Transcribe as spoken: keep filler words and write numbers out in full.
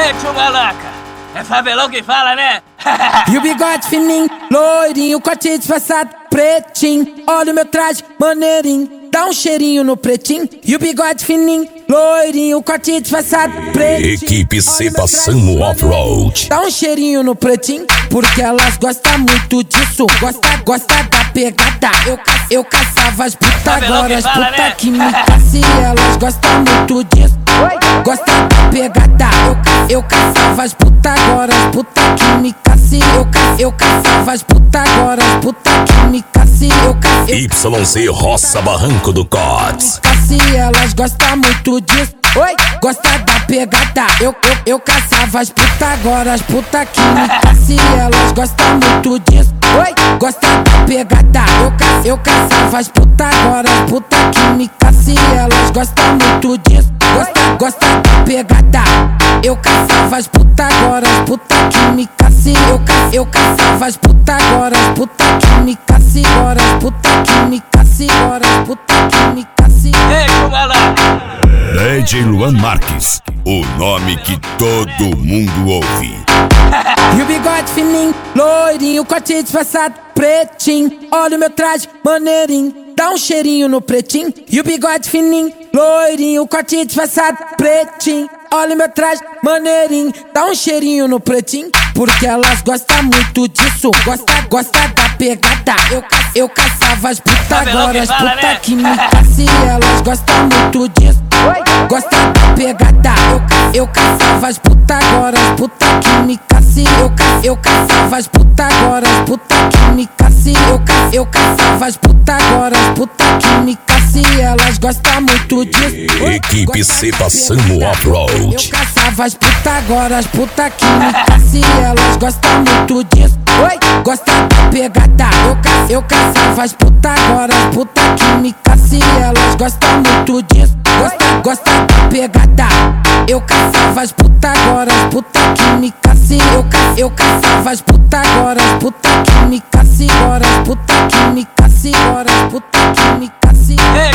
Ei, tio Maloca, é Fabelão que fala, né? E o bigode fininho, loirinho, corte disfarçado, pretinho. Olha o meu traje, maneirinho, dá um cheirinho no pretinho. E o bigode fininho, loirinho, corte disfarçado, pretinho. Equipe C Passando Off-Road. Dá um cheirinho no pretinho, porque elas gostam muito disso. Gosta, gosta da pegada. Eu, eu caçava as puta, agora as puta né? que me caça. Elas gostam muito disso. Gosta da pegada. Eu, eu caçava as puta, agora as puta que me caça. Eu, eu caçava as puta, agora as puta que me caça. Eu, eu, Y C Roça Barranco do Cots. Caça, elas gostam muito disso. Oi, gosta da pegada. Eu, eu, eu caçava as puta, agora as puta que me caça. Elas gostam muito disso. Oi, gosta da pegada. Eu, ca, eu caçava as puta, agora as puta que me caça. Elas gostam muito disso. Gosta, gosta da pegada. Eu caçava as puta, agora as puta que me caça. Eu, ca, eu caçava as puta, agora as puta que me caça. Agora as puta que me caça. Agora as puta que me caça. Ei, tio Maloca. D J Luan Marques, o nome que todo mundo ouve. E o bigode fininho, loirinho, corte disfarçado, pretinho. Olha o meu traje, maneirinho, dá um cheirinho no pretinho. E o bigode fininho, loirinho, corte disfarçado, pretinho. Olha o meu traje, maneirinho, dá um cheirinho no pretinho. Porque elas gostam muito disso. Gosta, gosta da pegada. Eu, eu caçava as puta, agora as puta né? que me caça. Elas gostam muito disso. Gosta da pegada. Eu, eu caçava as puta, agora as puta que me caça. Eu, eu caçava as puta, agora as puta que me caça. Eu, eu caçava as puta, agora as puta que me caça. Elas gostam muito disso. Equipe C Passando Off-Road. Eu caçava as puta, agora as puta que me caça. Elas gostam muito disso. Oi, gosta da pegada. Eu, ca, eu caçava as puta, agora as puta que me caça. Elas gostam muito disso. Gosta, gosta da pegada. Eu caçava as puta, agora as puta que me caça. Eu, ca, eu caçava as puta, agora as puta que me caça. Agora as puta que me caça. Agora as puta que me caça.